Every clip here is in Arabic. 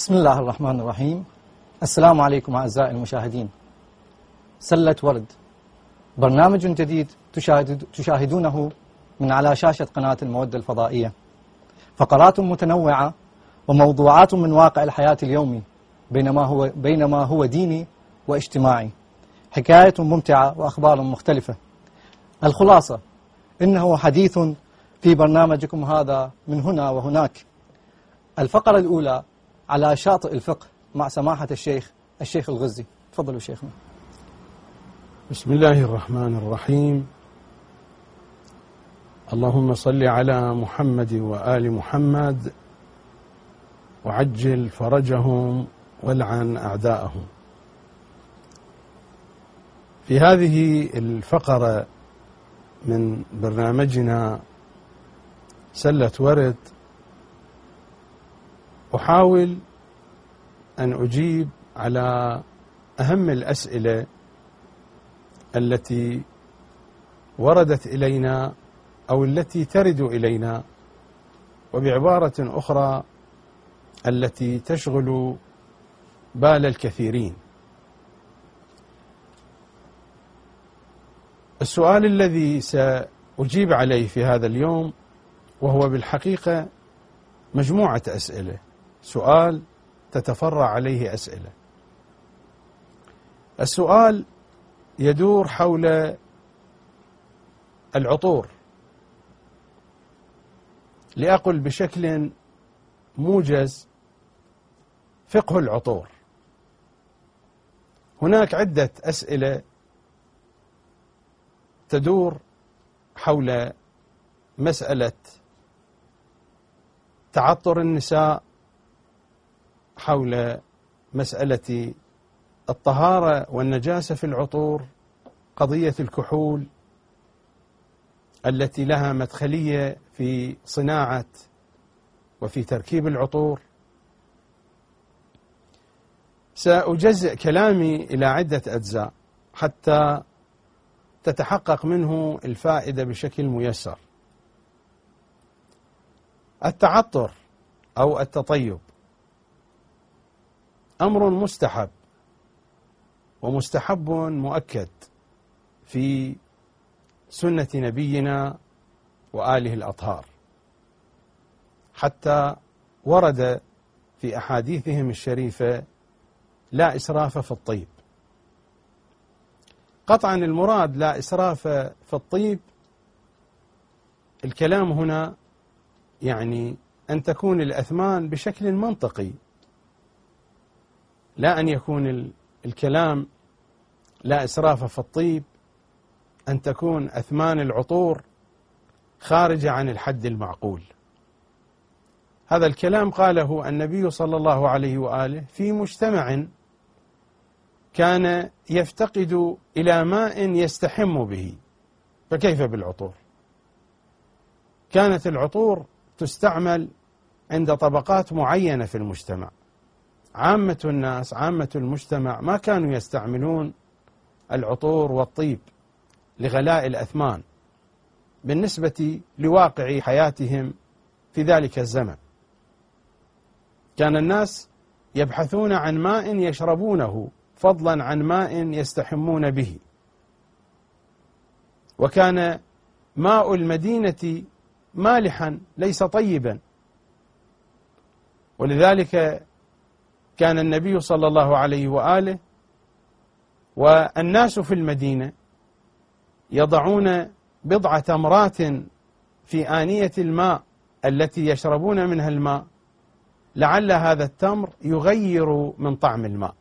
بسم الله الرحمن الرحيم. السلام عليكم أعزائي المشاهدين. سلة ورد، برنامج جديد تشاهدونه من على شاشة قناة المودة الفضائية. فقرات متنوعة وموضوعات من واقع الحياة اليومي بينما هو ديني واجتماعي، حكاية ممتعة وأخبار مختلفة. الخلاصة إنه حديث في برنامجكم هذا من هنا وهناك. الفقرة الأولى على شاطئ الفقه مع سماحة الشيخ الغزي. تفضلوا شيخنا. بسم الله الرحمن الرحيم. اللهم صل على محمد وآل محمد وعجل فرجهم والعن أعداءهم. في هذه الفقرة من برنامجنا سلة ورد أحاول أن أجيب على أهم الأسئلة التي وردت إلينا أو التي ترد إلينا، وبعبارة أخرى التي تشغل بال الكثيرين. السؤال الذي سأجيب عليه في هذا اليوم وهو بالحقيقة مجموعة أسئلة، سؤال تتفرع عليه أسئلة. السؤال يدور حول العطور، لأقل بشكل موجز فقه العطور. هناك عدة أسئلة تدور حول مسألة تعطر النساء، حول مسألة الطهارة والنجاسة في العطور، قضية الكحول التي لها مدخلية في صناعة وفي تركيب العطور. سأجزئ كلامي إلى عدة أجزاء حتى تتحقق منه الفائدة بشكل ميسر. التعطر أو التطيب أمر مستحب ومستحب مؤكد في سنة نبينا وآله الأطهار، حتى ورد في أحاديثهم الشريفة لا إسراف في الطيب. قطعا المراد لا إسراف في الطيب، الكلام هنا يعني أن تكون الأثمان بشكل منطقي، لا أن يكون الكلام لا إسراف في الطيب أن تكون أثمان العطور خارجة عن الحد المعقول. هذا الكلام قاله النبي صلى الله عليه وآله في مجتمع كان يفتقد إلى ماء يستحم به، فكيف بالعطور؟ كانت العطور تستعمل عند طبقات معينة في المجتمع. عامة الناس، عامة المجتمع ما كانوا يستعملون العطور والطيب لغلاء الأثمان بالنسبة لواقع حياتهم في ذلك الزمن. كان الناس يبحثون عن ماء يشربونه فضلا عن ماء يستحمون به، وكان ماء المدينة مالحا ليس طيبا، ولذلك كان النبي صلى الله عليه وآله والناس في المدينة يضعون بضع تمرات في آنية الماء التي يشربون منها الماء، لعل هذا التمر يغير من طعم الماء.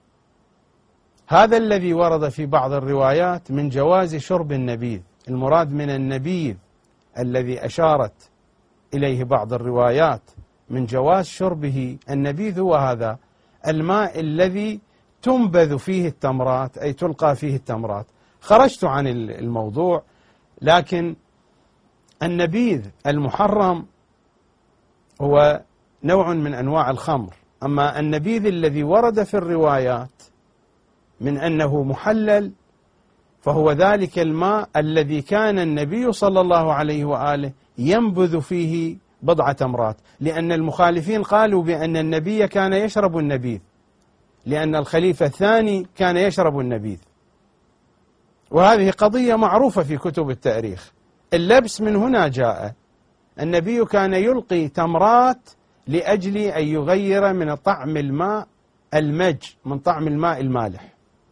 هذا الذي ورد في بعض الروايات من جواز شرب النبيذ. المراد من النبيذ الذي أشارت إليه بعض الروايات من جواز شربه النبيذ هو هذا الماء الذي تنبذ فيه التمرات، أي تلقى فيه التمرات. خرجت عن الموضوع، لكن النبيذ المحرم هو نوع من أنواع الخمر. أما النبيذ الذي ورد في الروايات من أنه محلل فهو ذلك الماء الذي كان النبي صلى الله عليه وآله ينبذ فيه بضع تمرات، لأن المخالفين قالوا بأن النبي كان يشرب النبيذ، لأن الخليفة الثاني كان يشرب النبيذ، وهذه قضية معروفة في كتب التاريخ. اللبس من هنا جاء. النبي كان يلقي تمرات لأجل أن يغير من طعم الماء المج، من طعم الماء المالح.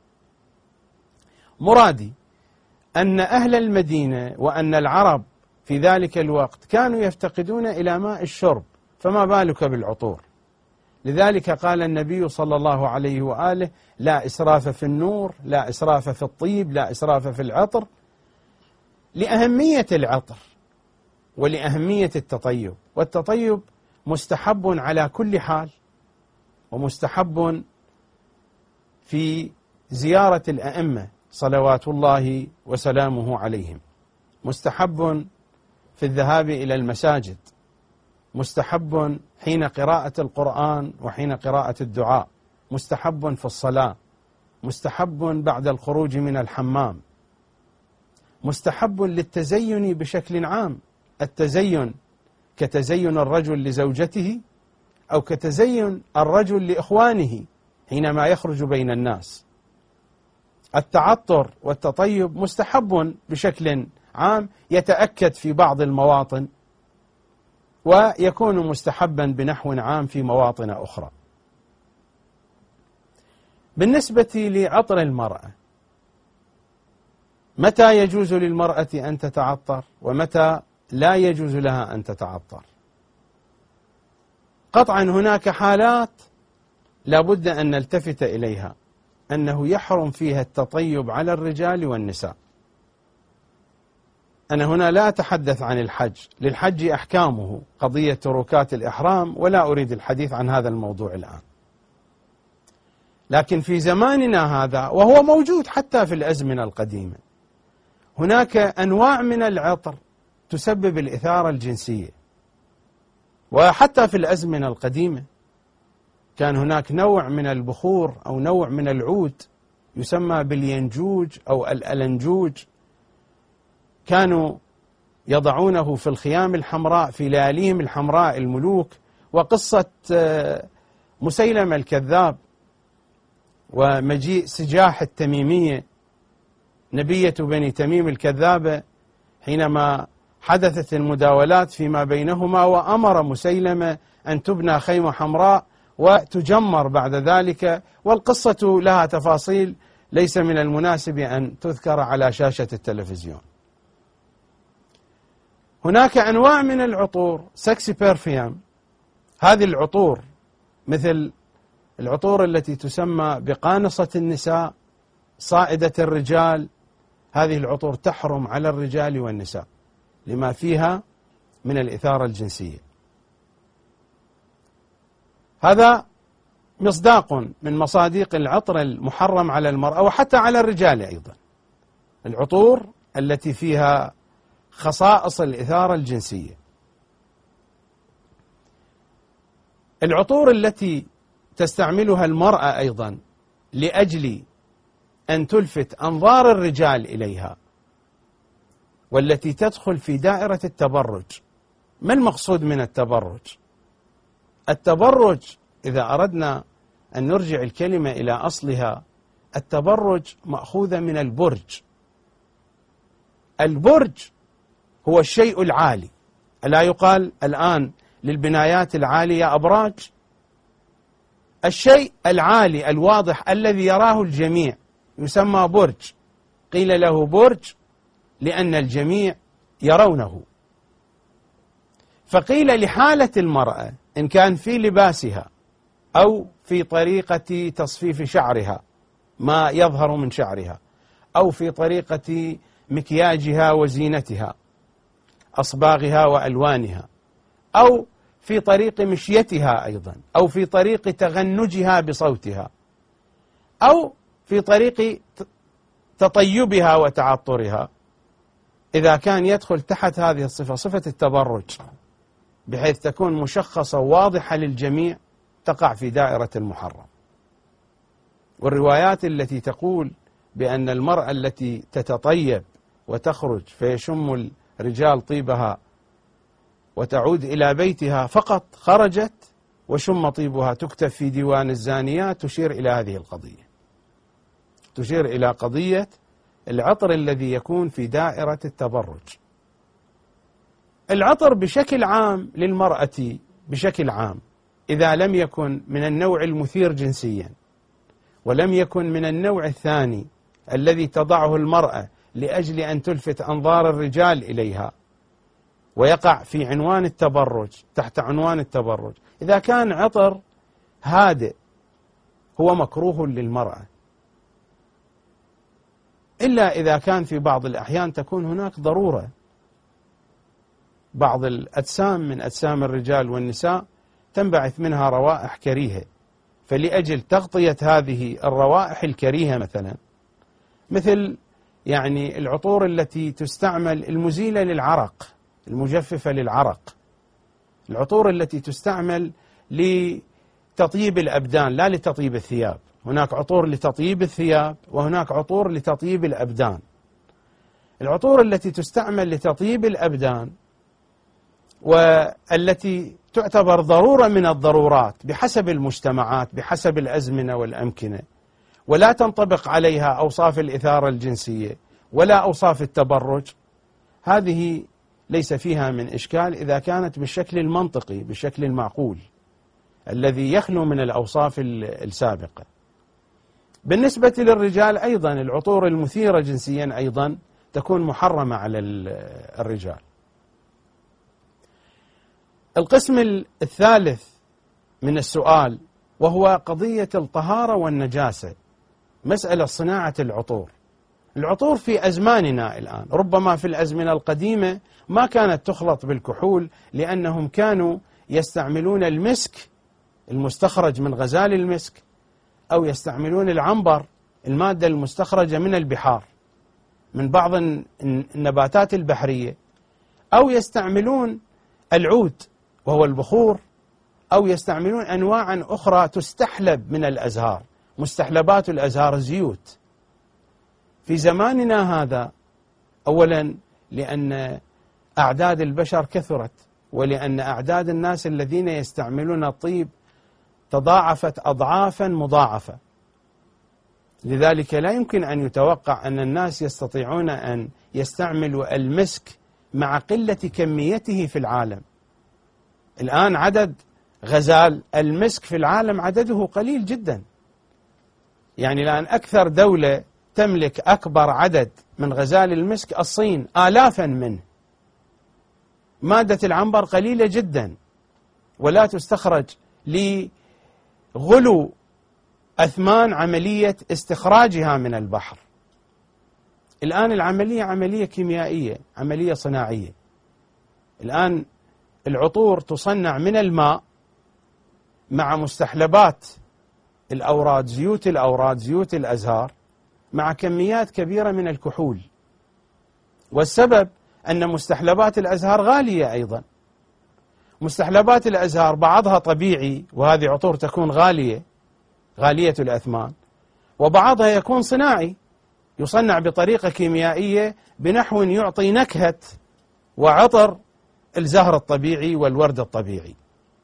مرادي أن أهل المدينة وأن العرب في ذلك الوقت كانوا يفتقدون إلى ماء الشرب، فما بالك بالعطور. لذلك قال النبي صلى الله عليه وآله: لا إسراف في النور، لا إسراف في الطيب، لا إسراف في العطر، لأهمية العطر ولأهمية التطيب. والتطيب مستحب على كل حال، ومستحب في زيارة الأئمة صلوات الله وسلامه عليهم، مستحب في الذهاب إلى المساجد، مستحب حين قراءة القرآن وحين قراءة الدعاء، مستحب في الصلاة، مستحب بعد الخروج من الحمام، مستحب للتزين بشكل عام. التزين كتزين الرجل لزوجته، أو كتزين الرجل لإخوانه حينما يخرج بين الناس. التعطر والتطيب مستحب بشكل عام، يتأكد في بعض المواطن ويكون مستحبا بنحو عام في مواطن أخرى. بالنسبة لعطر المرأة، متى يجوز للمرأة أن تتعطر ومتى لا يجوز لها أن تتعطر؟ قطعا هناك حالات لا بد أن نلتفت إليها، أنه يحرم فيها التطيب على الرجال والنساء. أنا هنا لا أتحدث عن الحج، للحج أحكامه، قضية تركات الإحرام، ولا أريد الحديث عن هذا الموضوع الآن. لكن في زماننا هذا، وهو موجود حتى في الأزمنة القديمة، هناك أنواع من العطر تسبب الإثارة الجنسية. وحتى في الأزمنة القديمة كان هناك نوع من البخور أو نوع من العود يسمى بالينجوج أو الألنجوج، كانوا يضعونه في الخيام الحمراء في لياليهم الحمراء الملوك. وقصة مسيلمة الكذاب ومجيء سجاح التميمية نبية بني تميم الكذابة، حينما حدثت المداولات فيما بينهما، وأمر مسيلمة أن تبنى خيمة حمراء وتجمر بعد ذلك، والقصة لها تفاصيل ليس من المناسب أن تذكر على شاشة التلفزيون. هناك أنواع من العطور، سكسي بيرفيوم، هذه العطور مثل العطور التي تسمى بقانصة النساء، صائدة الرجال، هذه العطور تحرم على الرجال والنساء لما فيها من الإثارة الجنسية. هذا مصداق من مصادق العطر المحرم على المرأة وحتى على الرجال أيضا، العطور التي فيها خصائص الإثارة الجنسية. العطور التي تستعملها المرأة أيضا لأجل أن تلفت أنظار الرجال إليها، والتي تدخل في دائرة التبرج. ما المقصود من التبرج؟ التبرج إذا أردنا أن نرجع الكلمة إلى أصلها، التبرج مأخوذة من البرج. البرج هو الشيء العالي، ألا يقال الآن للبنايات العالية أبراج؟ الشيء العالي الواضح الذي يراه الجميع يسمى برج. قيل له برج لأن الجميع يرونه. فقيل لحالة المرأة إن كان في لباسها أو في طريقة تصفيف شعرها ما يظهر من شعرها، أو في طريقة مكياجها وزينتها أصباغها وألوانها، أو في طريق مشيتها أيضا، أو في طريق تغنجها بصوتها، أو في طريق تطيبها وتعطرها، إذا كان يدخل تحت هذه الصفة، صفة التبرج، بحيث تكون مشخصة واضحة للجميع، تقع في دائرة المحرم. والروايات التي تقول بأن المرأة التي تتطيب وتخرج فيشم الرجال طيبها وتعود إلى بيتها فقط خرجت وشم طيبها تكتب في ديوان الزانيات، تشير إلى هذه القضية، تشير إلى قضية العطر الذي يكون في دائرة التبرج. العطر بشكل عام للمرأة بشكل عام إذا لم يكن من النوع المثير جنسيا ولم يكن من النوع الثاني الذي تضعه المرأة لأجل أن تلفت أنظار الرجال إليها ويقع في عنوان التبرج، تحت عنوان التبرج، إذا كان عطر هادئ هو مكروه للمرأة، إلا إذا كان في بعض الأحيان تكون هناك ضرورة. بعض الأجسام من أجسام الرجال والنساء تنبعث منها روائح كريهة، فلأجل تغطية هذه الروائح الكريهة مثل يعني العطور التي تستعمل المزيلة للعرق، المجففة للعرق، العطور التي تستعمل لتطيب الأبدان لا لتطيب الثياب. هناك عطور لتطيب الثياب وهناك عطور لتطيب الأبدان. العطور التي تستعمل لتطيب الأبدان والتي تعتبر ضرورة من الضرورات بحسب المجتمعات بحسب الأزمنة والأمكنة، ولا تنطبق عليها أوصاف الإثارة الجنسية ولا أوصاف التبرج، هذه ليس فيها من إشكال إذا كانت بالشكل المنطقي بالشكل المعقول الذي يخلو من الأوصاف السابقة. بالنسبة للرجال أيضا العطور المثيرة جنسيا أيضا تكون محرمة على الرجال. القسم الثالث من السؤال وهو قضية الطهارة والنجاسة، مسألة صناعة العطور. العطور في أزماننا الآن، ربما في الأزمنة القديمة ما كانت تخلط بالكحول لأنهم كانوا يستعملون المسك المستخرج من غزال المسك، أو يستعملون العنبر المادة المستخرجة من البحار من بعض النباتات البحرية، أو يستعملون العود وهو البخور، أو يستعملون أنواعا أخرى تستحلب من الأزهار، مستحلبات الأزهار زيوت. في زماننا هذا أولا لأن أعداد البشر كثرت، ولأن أعداد الناس الذين يستعملون الطيب تضاعفت أضعافا مضاعفة، لذلك لا يمكن أن يتوقع أن الناس يستطيعون أن يستعملوا المسك مع قلة كميته في العالم. الآن عدد غزال المسك في العالم عدده قليل جدا، يعني الآن أكثر دولة تملك أكبر عدد من غزال المسك الصين، آلافا منه. مادة العنبر قليلة جدا ولا تستخرج لغلو أثمان عملية استخراجها من البحر. الآن العملية عملية كيميائية، عملية صناعية. الآن العطور تصنع من الماء مع مستحلبات الأوراد، زيوت الأوراد، زيوت الأزهار، مع كميات كبيرة من الكحول. والسبب أن مستحلبات الأزهار غالية أيضا. مستحلبات الأزهار بعضها طبيعي وهذه عطور تكون غالية الأثمان، وبعضها يكون صناعي يصنع بطريقة كيميائية بنحو يعطي نكهة وعطر الزهر الطبيعي والورد الطبيعي.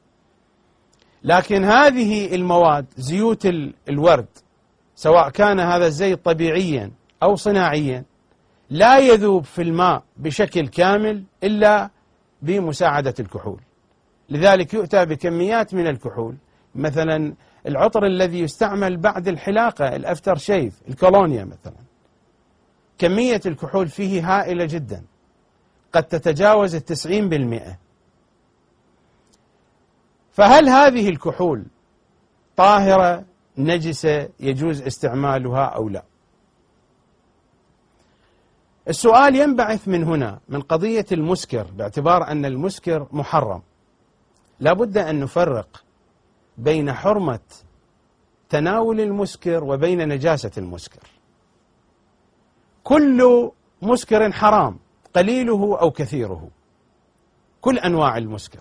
لكن هذه المواد زيوت الورد سواء كان هذا الزيت طبيعيا أو صناعيا لا يذوب في الماء بشكل كامل إلا بمساعدة الكحول، لذلك يؤتى بكميات من الكحول. مثلا العطر الذي يستعمل بعد الحلاقة، الأفتر شيف، الكولونيا مثلا، كمية الكحول فيه هائلة جدا قد تتجاوز 90%. فهل هذه الكحول طاهرة نجسة يجوز استعمالها أو لا؟ السؤال ينبعث من هنا، من قضية المسكر، باعتبار أن المسكر محرم. لا بد أن نفرق بين حرمة تناول المسكر وبين نجاسة المسكر. كل مسكر حرام، قليله أو كثيره، كل أنواع المسكر،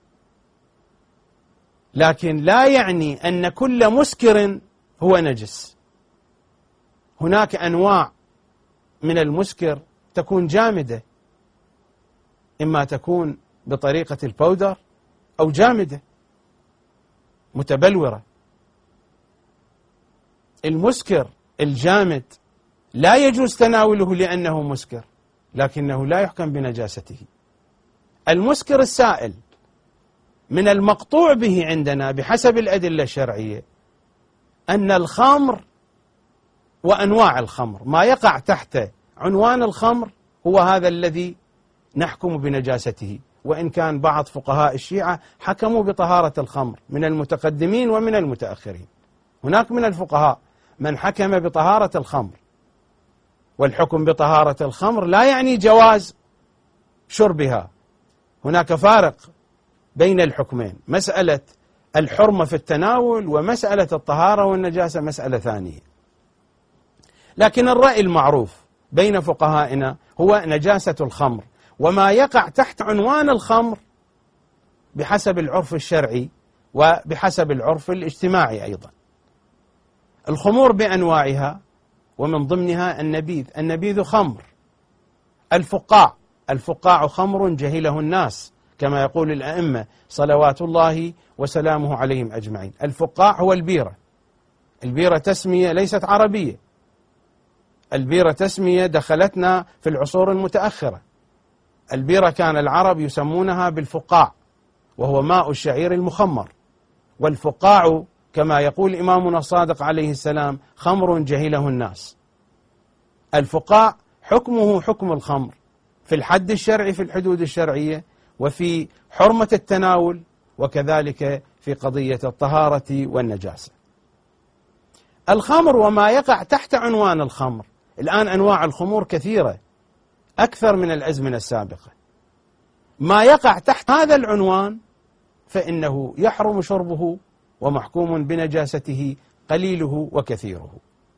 لكن لا يعني أن كل مسكر هو نجس. هناك أنواع من المسكر تكون جامدة، إما تكون بطريقة البودر أو جامدة متبلورة. المسكر الجامد لا يجوز تناوله لأنه مسكر، لكنه لا يحكم بنجاسته. المسكر السائل من المقطوع به عندنا بحسب الأدلة الشرعية أن الخمر وأنواع الخمر، ما يقع تحت عنوان الخمر هو هذا الذي نحكم بنجاسته، وإن كان بعض فقهاء الشيعة حكموا بطهارة الخمر من المتقدمين ومن المتأخرين. هناك من الفقهاء من حكم بطهارة الخمر، والحكم بطهارة الخمر لا يعني جواز شربها. هناك فارق بين الحكمين، مسألة الحرمة في التناول ومسألة الطهارة والنجاسة مسألة ثانية. لكن الرأي المعروف بين فقهائنا هو نجاسة الخمر وما يقع تحت عنوان الخمر بحسب العرف الشرعي وبحسب العرف الاجتماعي أيضا. الخمور بأنواعها ومن ضمنها النبيذ. النبيذ خمر. الفقاع خمر جهله الناس كما يقول الأئمة صلوات الله وسلامه عليهم أجمعين. الفقاع هو البيرة. البيرة تسمية ليست عربية، البيرة تسمية دخلتنا في العصور المتأخرة. البيرة كان العرب يسمونها بالفقاع، وهو ماء الشعير المخمر. والفقاع كما يقول إمامنا الصادق عليه السلام خمر جهله الناس. الفقاع حكمه حكم الخمر في الحد الشرعي في الحدود الشرعية، وفي حرمة التناول، وكذلك في قضية الطهارة والنجاسة. الخمر وما يقع تحت عنوان الخمر، الآن أنواع الخمور كثيرة أكثر من الأزمنة السابقة. ما يقع تحت هذا العنوان فإنه يحرم شربه ومحكوم بنجاسته قليله وكثيره.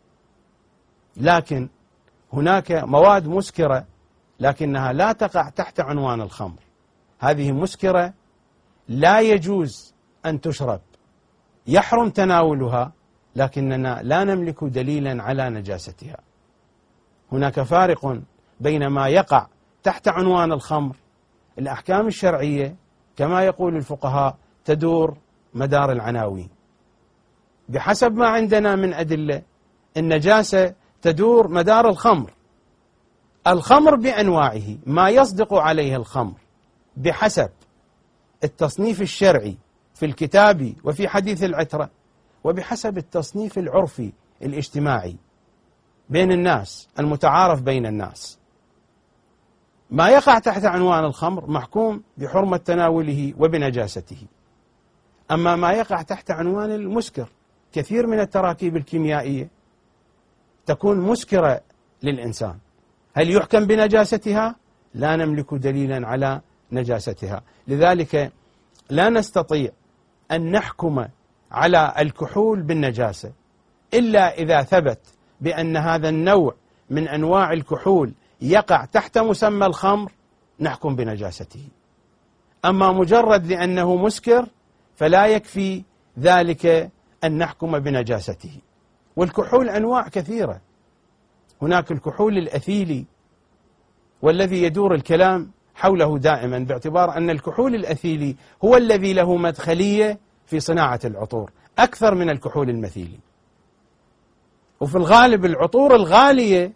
لكن هناك مواد مسكرة لكنها لا تقع تحت عنوان الخمر، هذه مسكرة لا يجوز أن تشرب، يحرم تناولها، لكننا لا نملك دليلا على نجاستها. هناك فارق بين ما يقع تحت عنوان الخمر. الأحكام الشرعية كما يقول الفقهاء تدور مدار العناوين بحسب ما عندنا من أدلة. النجاسة تدور مدار الخمر. الخمر بأنواعه، ما يصدق عليه الخمر بحسب التصنيف الشرعي في الكتاب وفي حديث العترة، وبحسب التصنيف العرفي الاجتماعي بين الناس المتعارف بين الناس. ما يقع تحت عنوان الخمر محكوم بحرمة تناوله وبنجاسته. أما ما يقع تحت عنوان المسكر، كثير من التراكيب الكيميائية تكون مسكرة للإنسان، هل يحكم بنجاستها؟ لا نملك دليلا على نجاستها. لذلك لا نستطيع أن نحكم على الكحول بالنجاسة إلا إذا ثبت بأن هذا النوع من أنواع الكحول يقع تحت مسمى الخمر، نحكم بنجاسته. أما مجرد لأنه مسكر فلا يكفي ذلك أن نحكم بنجاسته. والكحول أنواع كثيرة. هناك الكحول الأثيلي والذي يدور الكلام حوله دائما، باعتبار أن الكحول الأثيلي هو الذي له مدخلية في صناعة العطور أكثر من الكحول المثيلي. وفي الغالب العطور الغالية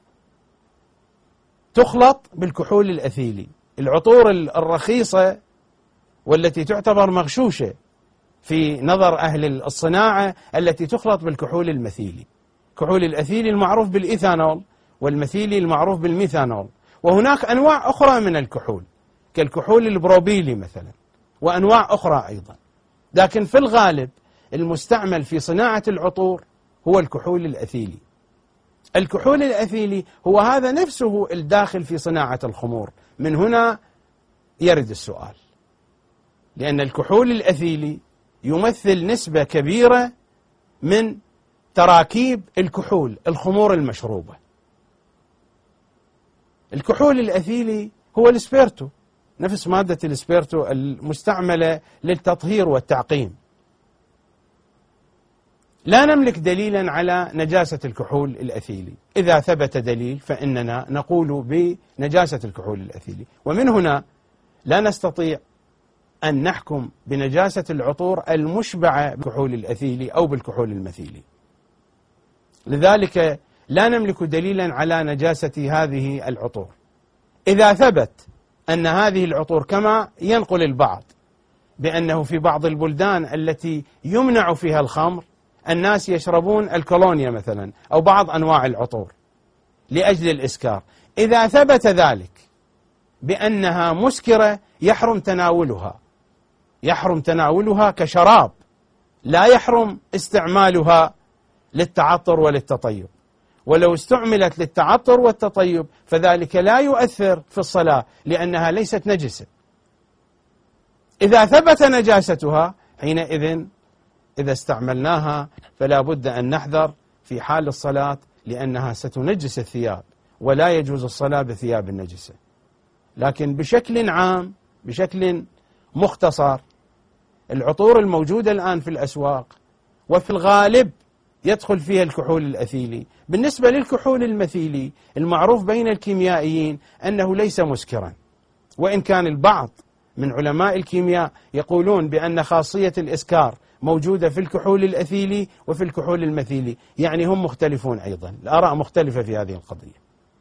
تخلط بالكحول الأثيلي. العطور الرخيصة والتي تعتبر مغشوشة في نظر أهل الصناعة التي تخلط بالكحول المثيلي. الكحول الأثيلي المعروف بالإيثانول، والمثيلي المعروف بالميثانول. وهناك أنواع أخرى من الكحول كالكحول البروبيلي مثلا، وأنواع أخرى أيضا. لكن في الغالب المستعمل في صناعة العطور هو الكحول الأثيلي. الكحول الأثيلي هو هذا نفسه الداخل في صناعة الخمور. من هنا يرد السؤال، لأن الكحول الأثيلي يمثل نسبة كبيرة من تراكيب الكحول الخمور المشروبة. الكحول الأثيلي هو الإسبرتو، نفس مادة الإسبرتو المستعملة للتطهير والتعقيم. لا نملك دليلا على نجاسة الكحول الأثيلي. إذا ثبت دليل فإننا نقول بنجاسة الكحول الأثيلي، ومن هنا لا نستطيع أن نحكم بنجاسة العطور المشبعة بالكحول الأثيلي أو بالكحول المثيلي. لذلك لا نملك دليلا على نجاسة هذه العطور. إذا ثبت أن هذه العطور كما ينقل البعض بأنه في بعض البلدان التي يمنع فيها الخمر الناس يشربون الكولونيا مثلا أو بعض أنواع العطور لأجل الإسكار، إذا ثبت ذلك بأنها مسكرة يحرم تناولها كشراب، لا يحرم استعمالها للتعطر وللتطيب. ولو استعملت للتعطر والتطيب فذلك لا يؤثر في الصلاة لأنها ليست نجسة. إذا ثبت نجاستها حينئذ إذا استعملناها فلا بد أن نحذر في حال الصلاة لأنها ستنجس الثياب، ولا يجوز الصلاة بثياب النجسة. لكن بشكل عام بشكل مختصر العطور الموجودة الآن في الأسواق وفي الغالب يدخل فيها الكحول الأثيلي. بالنسبة للكحول المثيلي المعروف بين الكيميائيين أنه ليس مسكرا، وإن كان البعض من علماء الكيمياء يقولون بأن خاصية الإسكار موجودة في الكحول الأثيلي وفي الكحول المثيلي، يعني هم مختلفون أيضا، الآراء مختلفة في هذه القضية.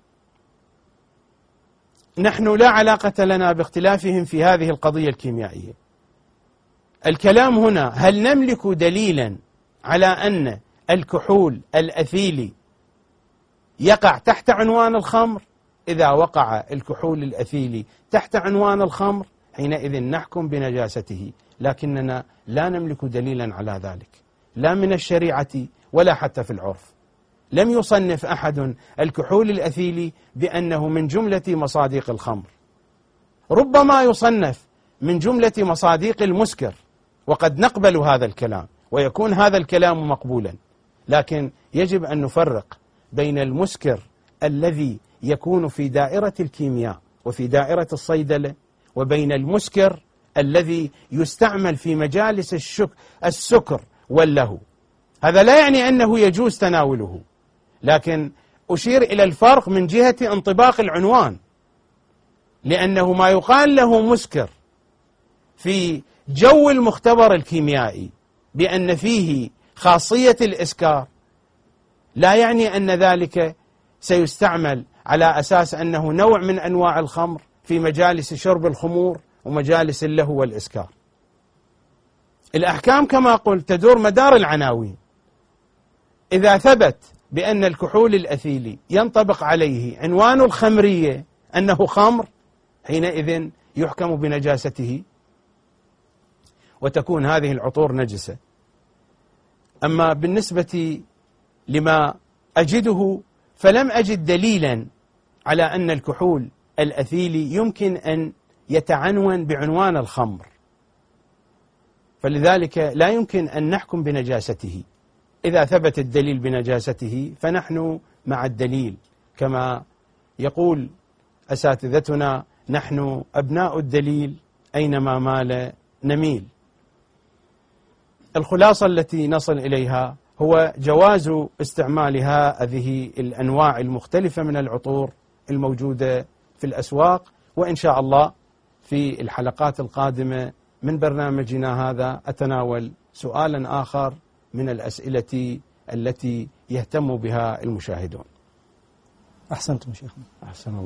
نحن لا علاقة لنا باختلافهم في هذه القضية الكيميائية. الكلام هنا هل نملك دليلا على أن الكحول الأثيلي يقع تحت عنوان الخمر؟ إذا وقع الكحول الأثيلي تحت عنوان الخمر حينئذ نحكم بنجاسته، لكننا لا نملك دليلا على ذلك لا من الشريعة ولا حتى في العرف. لم يصنف أحد الكحول الأثيلي بأنه من جملة مصاديق الخمر، ربما يصنف من جملة مصاديق المسكر، وقد نقبل هذا الكلام ويكون هذا الكلام مقبولا، لكن يجب أن نفرق بين المسكر الذي يكون في دائرة الكيمياء وفي دائرة الصيدلة وبين المسكر الذي يستعمل في مجالس السكر واللهو. هذا لا يعني أنه يجوز تناوله، لكن أشير إلى الفرق من جهة انطباق العنوان، لأنه ما يقال له مسكر في جو المختبر الكيميائي بأن فيه خاصية الإسكار لا يعني أن ذلك سيستعمل على أساس أنه نوع من أنواع الخمر في مجالس شرب الخمور ومجالس اللهو والإسكار. الأحكام كما قلت تدور مدار العناوين. إذا ثبت بأن الكحول الأثيلي ينطبق عليه عنوان الخمرية أنه خمر حينئذ يحكم بنجاسته وتكون هذه العطور نجسة. أما بالنسبة لما أجده فلم أجد دليلا على أن الكحول الأثيلي يمكن أن يتعنون بعنوان الخمر، فلذلك لا يمكن أن نحكم بنجاسته. إذا ثبت الدليل بنجاسته فنحن مع الدليل، كما يقول أساتذتنا نحن أبناء الدليل أينما مال نميل. الخلاصة التي نصل إليها هو جواز استعمال هذه الأنواع المختلفة من العطور الموجودة في الأسواق، وإن شاء الله في الحلقات القادمة من برنامجنا هذا أتناول سؤالا آخر من الأسئلة التي يهتم بها المشاهدون. أحسنتم شيخنا. أحسن الله.